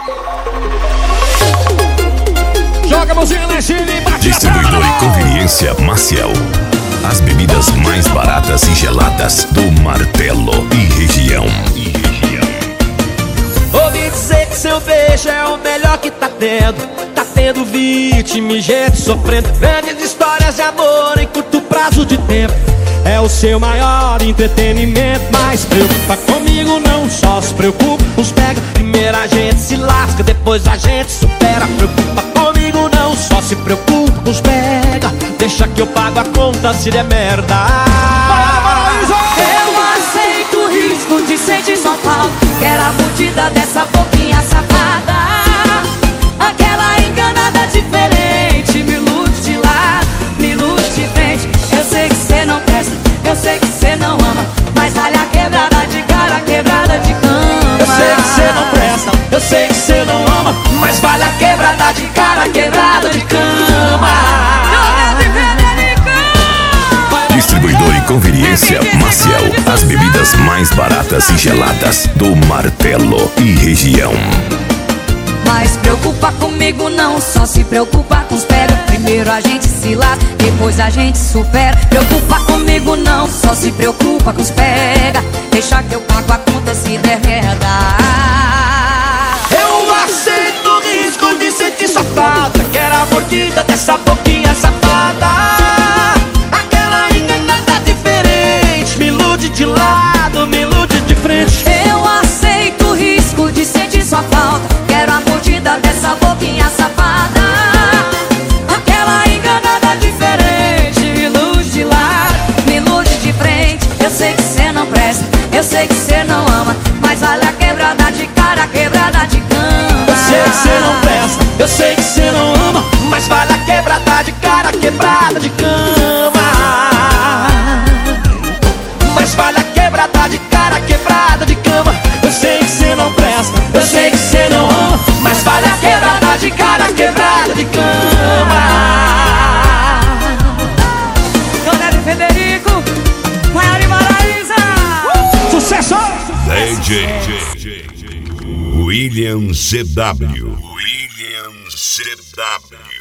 Joga a mãozinha na cima e bate. Distribuidor e Conveniência Maciel. As bebidas mais baratas e geladas do Martelo e região. Ouvi dizer que seu beijo é o melhor que tá tendo. Tá tendo vítima e gente sofrendo. Grandes histórias de amor em curto prazo de tempo. É o seu maior entretenimento. Mas preocupa comigo não, só se preocupa com os pega. Primeiro a gente se lasca, depois a gente supera. Preocupa comigo não, só se preocupa com os pega. Deixa que eu pago a conta se der merda. Eu aceito o risco de sentir só falta. Quero a mordida dessa boquinha safada. Aquela enganada diferente. Me ilude de lado, me ilude de frente. Eu sei que cê não presta, eu sei que cê não ama. Mas vale a quebrada de cara, quebrada de cama. Eu sei que cê não presta, eu sei que cê não ama. Mas vale a quebrada de cara, quebrada de cama. Distribuidor e Conveniência Maciel. As bebidas mais baratas e geladas do Martelo e região. Mas preocupa comigo não, só se preocupa com os pega. Primeiro a gente se lasca, depois a gente supera. Preocupa comigo não, só se preocupa com os pega. Deixa que eu pago a conta se der merda. Eu aceito o risco de sentir sua falta. Quero a mordida dessa boquinha safada. Aquela enganada diferente. Me ilude de lado, me ilude de frente. Eu aceito o risco de sentir sua falta. Quero a mordida dessa boquinha safada. Aquela enganada diferente. Me ilude de lado, me ilude de frente. Eu sei que cê não presta, eu sei que cê não ama. Mas vale a quebrada de cara, quebrada de cama. Eu sei que cê não presta, eu sei que cê não ama. Mas vale a quebrada de cara, quebrada de cama. Mas vale a quebrada de cara, quebrada de cama. Eu sei que cê não presta, eu sei que cê não ama. Mas vale a quebrada de cara, quebrada de cama. Tonelli Federico, Maiara e Maraísa. Sucesso! DJ William CW. William CW.